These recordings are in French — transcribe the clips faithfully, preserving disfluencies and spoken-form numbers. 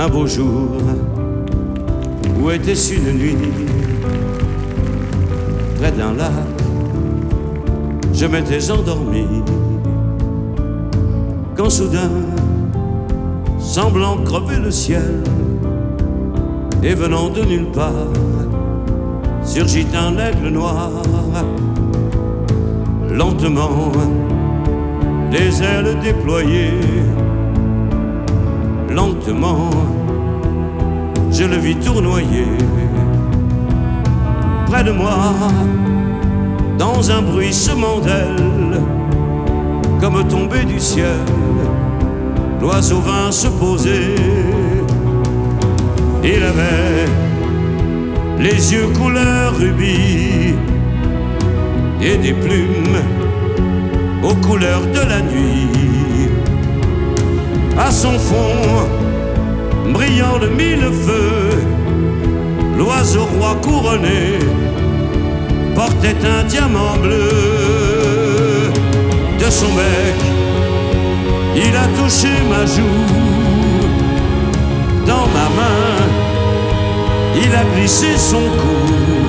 Un beau jour, où était-ce une nuit, près d'un lac, je m'étais endormi, quand soudain, semblant crever le ciel, et venant de nulle part, surgit un aigle noir. Lentement, les ailes déployées, lentement, je le vis tournoyer. Près de moi, dans un bruissement d'ailes, comme tombé du ciel, l'oiseau vint se poser. Il avait les yeux couleur rubis et des plumes aux couleurs de la nuit. À son fond, brillant de mille feux, l'oiseau roi couronné portait un diamant bleu. De son bec, il a touché ma joue. Dans ma main, il a glissé son cou.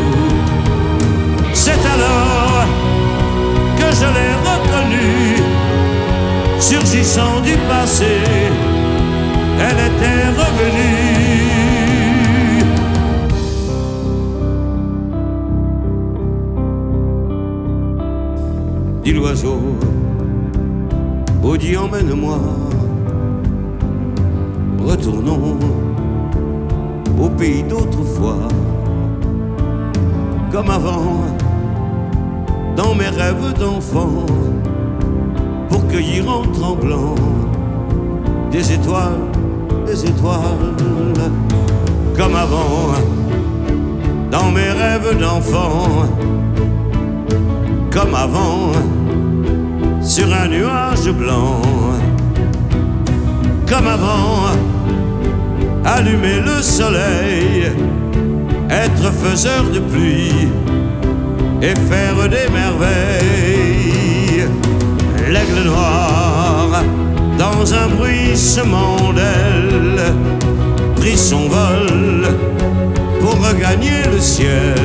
C'est alors que je l'ai reconnue, surgissant du passé, elle était revenue. Dit l'oiseau, Audi, emmène-moi, retournons au pays d'autrefois, comme avant, dans mes rêves d'enfant, pour cueillir en tremblant des étoiles, des étoiles, comme avant, dans mes rêves d'enfant, comme avant, sur un nuage blanc, comme avant, allumer le soleil, être faiseur de pluie et faire des merveilles. L'aigle noir, dans un bruissement d'ailes, prit son vol pour regagner le ciel.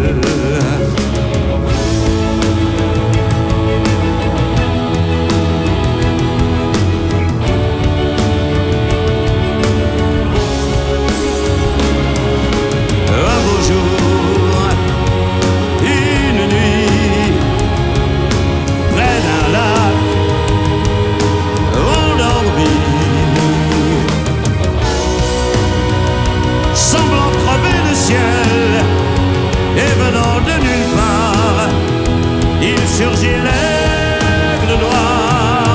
Surgit l'aigle noir.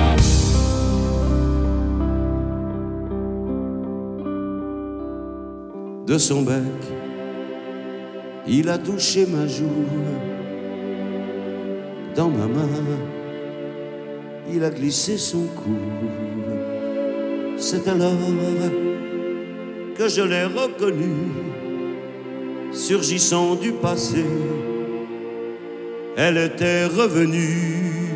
De son bec, il a touché ma joue. Dans ma main, il a glissé son cou. C'est alors que je l'ai reconnu, surgissant du passé, elle était revenue.